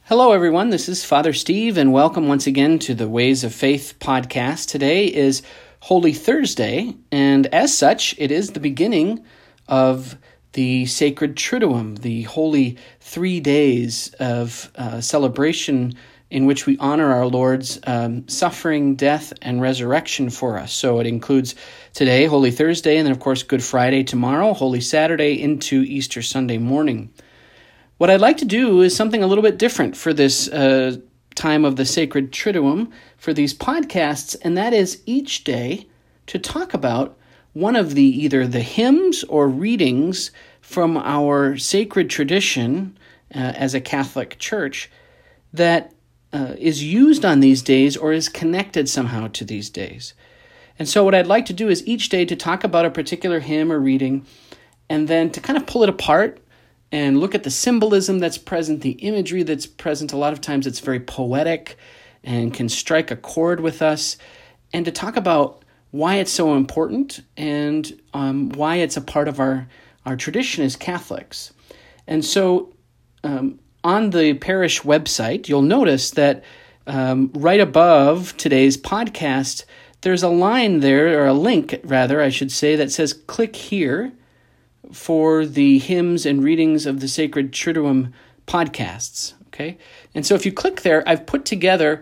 Hello, everyone. This is Father Steve, and welcome once again to the Ways of Faith podcast. Today is Holy Thursday, and as such, it is the beginning of the Sacred Triduum, the holy 3 days of celebration in which we honor our Lord's suffering, death, and resurrection for us. So it includes today, Holy Thursday, and then, of course, Good Friday tomorrow, Holy Saturday, into Easter Sunday morning. What I'd like to do is something a little bit different for this time of the Sacred Triduum, for these podcasts, and that is each day to talk about one of either the hymns or readings from our sacred tradition as a Catholic Church that is used on these days or is connected somehow to these days. And so what I'd like to do is each day to talk about a particular hymn or reading and then to kind of pull it apart and look at the symbolism that's present, the imagery that's present. A lot of times it's very poetic and can strike a chord with us, and to talk about why it's so important and why it's a part of our tradition as Catholics. And so on the parish website, you'll notice that right above today's podcast, there's a line there, or a link rather, I should say, that says click here for the hymns and readings of the Sacred Triduum podcasts, okay? And so if you click there, I've put together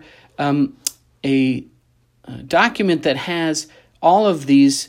a document that has all of these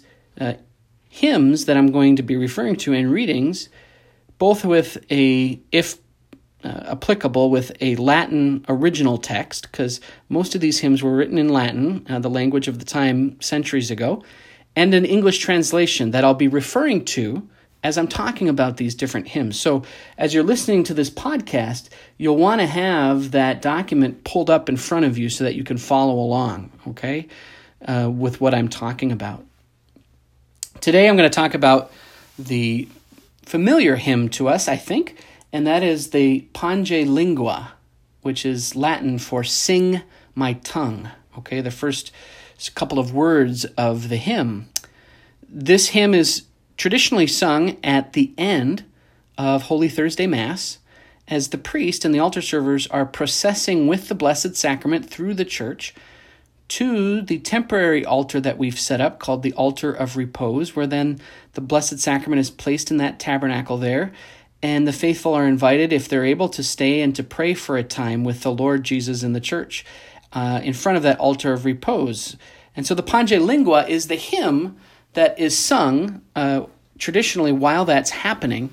hymns that I'm going to be referring to and readings, both with if applicable, with a Latin original text, because most of these hymns were written in Latin, the language of the time centuries ago, and an English translation that I'll be referring to as I'm talking about these different hymns. So as you're listening to this podcast, you'll want to have that document pulled up in front of you so that you can follow along, okay, with what I'm talking about. Today I'm going to talk about the familiar hymn to us, I think, and that is the Pange Lingua, which is Latin for sing my tongue, okay, the first couple of words of the hymn. This hymn is traditionally sung at the end of Holy Thursday Mass as the priest and the altar servers are processing with the Blessed Sacrament through the church to the temporary altar that we've set up called the Altar of Repose, where then the Blessed Sacrament is placed in that tabernacle there, and the faithful are invited, if they're able, to stay and to pray for a time with the Lord Jesus in the church in front of that Altar of Repose. And so the Pange Lingua is the hymn that is sung traditionally while that's happening.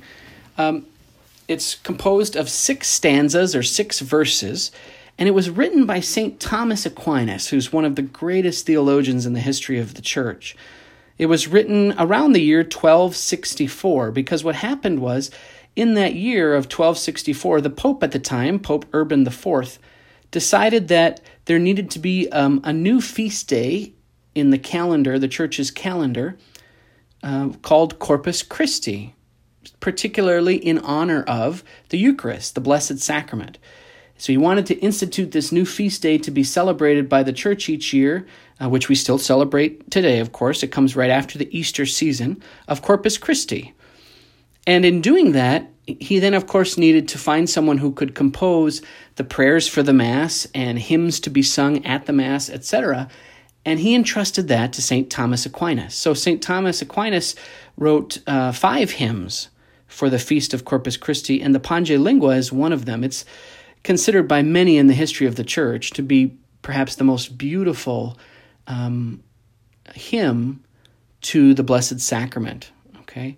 It's composed of 6 stanzas or 6 verses, and it was written by St. Thomas Aquinas, who's one of the greatest theologians in the history of the Church. It was written around the year 1264, because what happened was, in that year of 1264, the Pope at the time, Pope Urban IV, decided that there needed to be a new feast day in the calendar, the church's calendar, called Corpus Christi, particularly in honor of the Eucharist, the Blessed Sacrament. So he wanted to institute this new feast day to be celebrated by the church each year, which we still celebrate today, of course. It comes right after the Easter season of Corpus Christi. And in doing that, he then, of course, needed to find someone who could compose the prayers for the Mass and hymns to be sung at the Mass, etc., and he entrusted that to St. Thomas Aquinas. So St. Thomas Aquinas wrote 5 hymns for the Feast of Corpus Christi, and the Pange Lingua is one of them. It's considered by many in the history of the Church to be perhaps the most beautiful hymn to the Blessed Sacrament. Okay,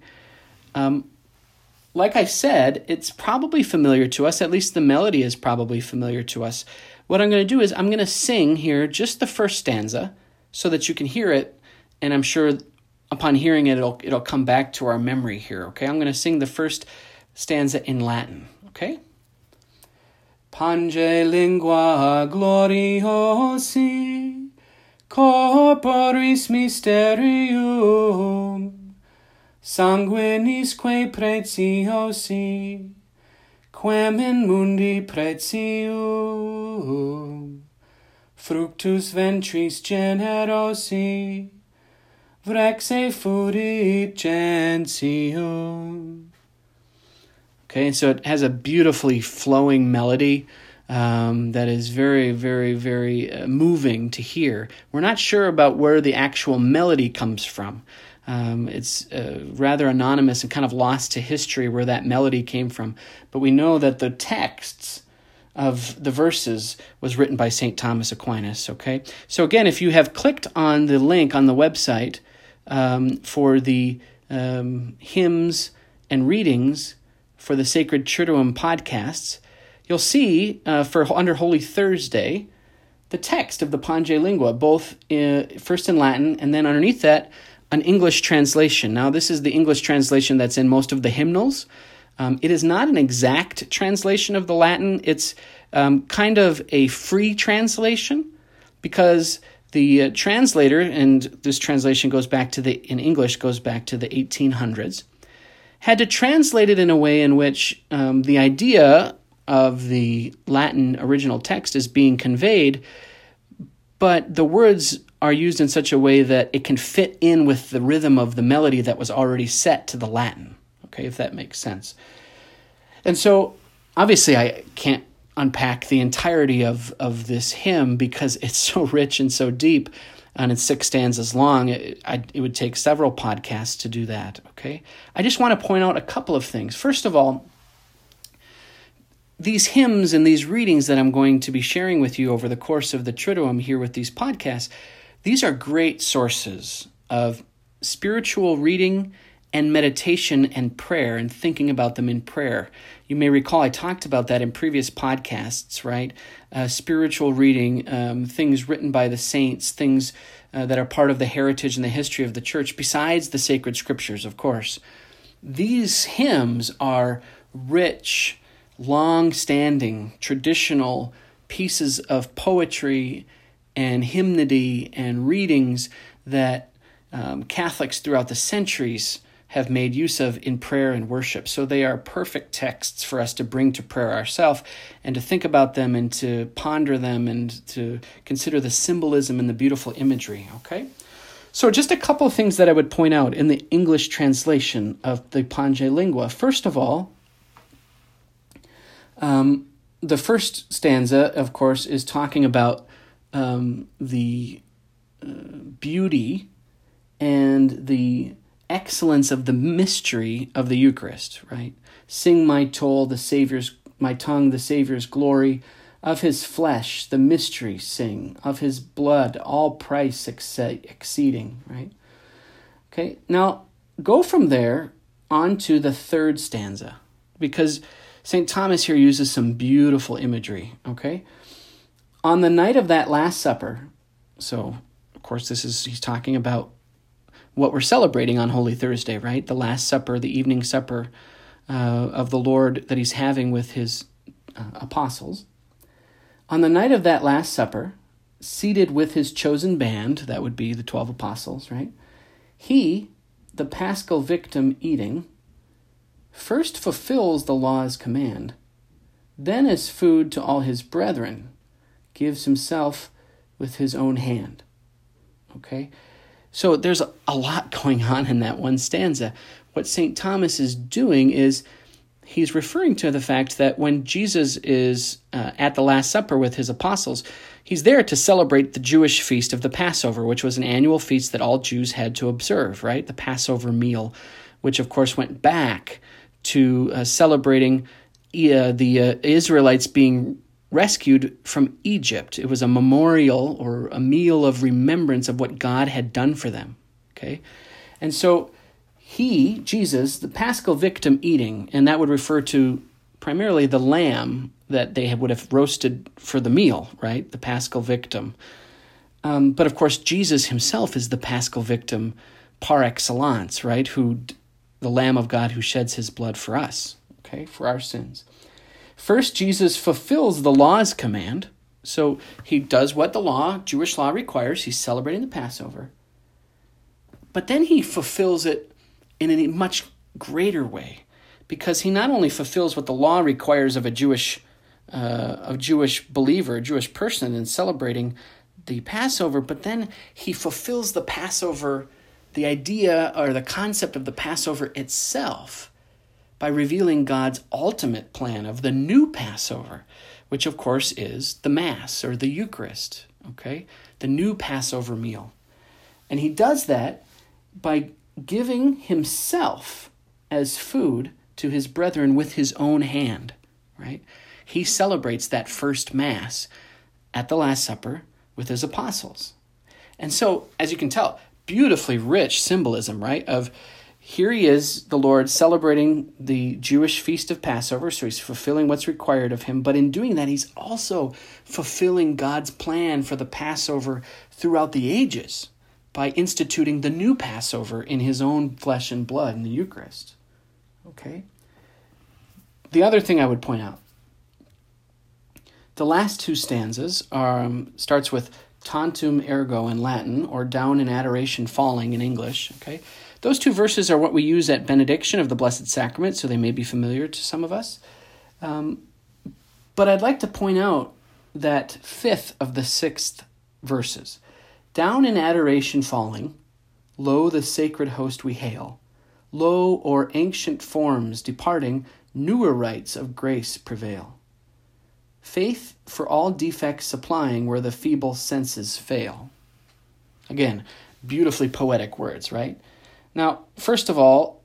like I said, it's probably familiar to us, at least the melody is probably familiar to us. What I'm going to do is I'm going to sing here just the first stanza so that you can hear it, and I'm sure upon hearing it, it'll come back to our memory here, okay? I'm going to sing the first stanza in Latin, okay? Pange lingua gloriosi, corporis mysterium, sanguinisque preciosi, quem in mundi pretium, fructus ventris generosi, vrexe furit gentium. Okay, so it has a beautifully flowing melody. that is very, very, very moving to hear. We're not sure about where the actual melody comes from. It's rather anonymous and kind of lost to history where that melody came from. But we know that the texts of the verses was written by St. Thomas Aquinas, okay? So again, if you have clicked on the link on the website for the hymns and readings for the Sacred Triduum podcasts, you'll see for under Holy Thursday the text of the Pange Lingua, both first in Latin and then underneath that an English translation. Now, this is the English translation that's in most of the hymnals. It is not an exact translation of the Latin. It's kind of a free translation because the translator, and this translation goes back to in English goes back to the 1800s, had to translate it in a way in which the idea of the Latin original text is being conveyed, but the words are used in such a way that it can fit in with the rhythm of the melody that was already set to the Latin, okay, if that makes sense. And so, obviously, I can't unpack the entirety of this hymn because it's so rich and so deep, and it's 6 stanzas long. It would take several podcasts to do that, okay? I just want to point out a couple of things. First of all, these hymns and these readings that I'm going to be sharing with you over the course of the Triduum here with these podcasts, these are great sources of spiritual reading and meditation and prayer and thinking about them in prayer. You may recall I talked about that in previous podcasts, right? Spiritual reading, things written by the saints, things that are part of the heritage and the history of the church, besides the sacred scriptures, of course. These hymns are rich, long-standing, traditional pieces of poetry and hymnody and readings that Catholics throughout the centuries have made use of in prayer and worship. So they are perfect texts for us to bring to prayer ourselves and to think about them and to ponder them and to consider the symbolism and the beautiful imagery, okay? So just a couple of things that I would point out in the English translation of the Pange Lingua. First of all, the first stanza, of course, is talking about the beauty and the excellence of the mystery of the Eucharist, right? Sing my tongue, the Savior's glory, of his flesh, the mystery sing, of his blood, all price exceeding, right? Okay, now go from there on to the third stanza, because St. Thomas here uses some beautiful imagery, okay? On the night of that Last Supper, so, of course, he's talking about what we're celebrating on Holy Thursday, right? The Last Supper, the evening supper of the Lord that he's having with his apostles. On the night of that Last Supper, seated with his chosen band, that would be the 12 apostles, right? He, the paschal victim eating, first fulfills the law's command, then as food to all his brethren, gives himself with his own hand. Okay? So there's a lot going on in that one stanza. What St. Thomas is doing is he's referring to the fact that when Jesus is at the Last Supper with his apostles, he's there to celebrate the Jewish feast of the Passover, which was an annual feast that all Jews had to observe, right? The Passover meal, which of course went back to celebrating the Israelites being rescued from Egypt. It was a memorial or a meal of remembrance of what God had done for them, okay? And so he, Jesus, the paschal victim eating, and that would refer to primarily the lamb that they would have roasted for the meal, right? The paschal victim. But of course, Jesus himself is the paschal victim par excellence, right? The Lamb of God who sheds his blood for us, okay, for our sins. First, Jesus fulfills the law's command. So he does what the Jewish law requires. He's celebrating the Passover. But then he fulfills it in a much greater way, because he not only fulfills what the law requires of a Jewish believer, a Jewish person in celebrating the Passover, but then he fulfills the Passover, the idea or the concept of the Passover itself, by revealing God's ultimate plan of the new Passover, which of course is the Mass or the Eucharist, okay? The new Passover meal. And he does that by giving himself as food to his brethren with his own hand, right? He celebrates that first Mass at the Last Supper with his apostles. And so, as you can tell, beautifully rich symbolism, right? Of here he is, the Lord, celebrating the Jewish feast of Passover, so he's fulfilling what's required of him. But in doing that, he's also fulfilling God's plan for the Passover throughout the ages by instituting the new Passover in his own flesh and blood in the Eucharist. Okay? The other thing I would point out, the last two stanzas starts with tantum ergo in Latin, or down in adoration falling in English. Okay? Those two verses are what we use at benediction of the Blessed Sacrament, so they may be familiar to some of us. But I'd like to point out that fifth of the sixth verses. Down in adoration falling, lo, the sacred host we hail. Lo, o'er ancient forms departing, newer rites of grace prevail. Faith for all defects supplying where the feeble senses fail. Again, beautifully poetic words, right? Now, first of all,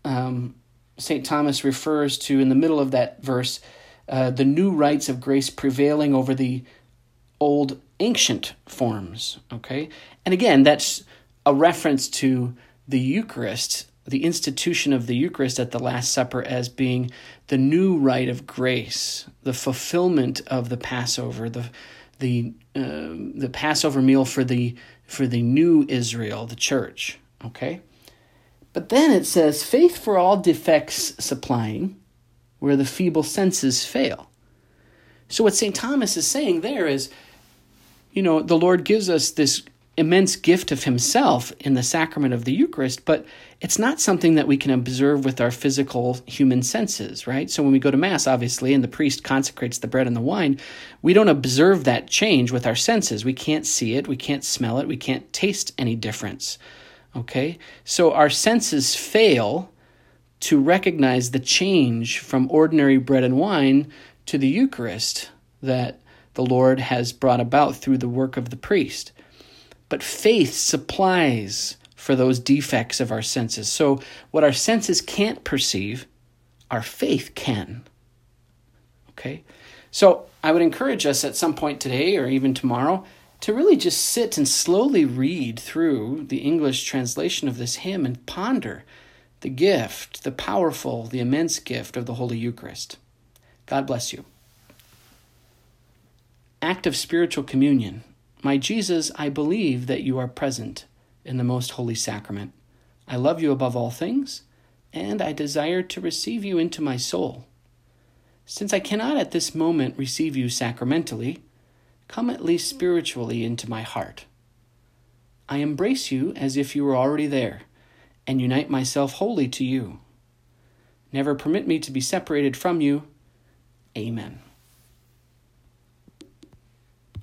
St. Thomas refers to, in the middle of that verse, the new rites of grace prevailing over the old ancient forms, okay? And again, that's a reference to the Eucharist, the institution of the Eucharist at the Last Supper as being the new rite of grace, the fulfillment of the Passover, the Passover meal for the new Israel, the church, okay? But then it says, faith for all defects supplying, where the feeble senses fail. So what St. Thomas is saying there is, the Lord gives us this immense gift of himself in the sacrament of the Eucharist, but it's not something that we can observe with our physical human senses, right? So when we go to Mass, obviously, and the priest consecrates the bread and the wine, we don't observe that change with our senses. We can't see it, we can't smell it, we can't taste any difference, okay? So our senses fail to recognize the change from ordinary bread and wine to the Eucharist that the Lord has brought about through the work of the priest. But faith supplies for those defects of our senses. So what our senses can't perceive, our faith can. Okay? So I would encourage us at some point today or even tomorrow to really just sit and slowly read through the English translation of this hymn and ponder the gift, the powerful, the immense gift of the Holy Eucharist. God bless you. Act of spiritual communion. My Jesus, I believe that you are present in the most holy sacrament. I love you above all things, and I desire to receive you into my soul. Since I cannot at this moment receive you sacramentally, come at least spiritually into my heart. I embrace you as if you were already there, and unite myself wholly to you. Never permit me to be separated from you. Amen.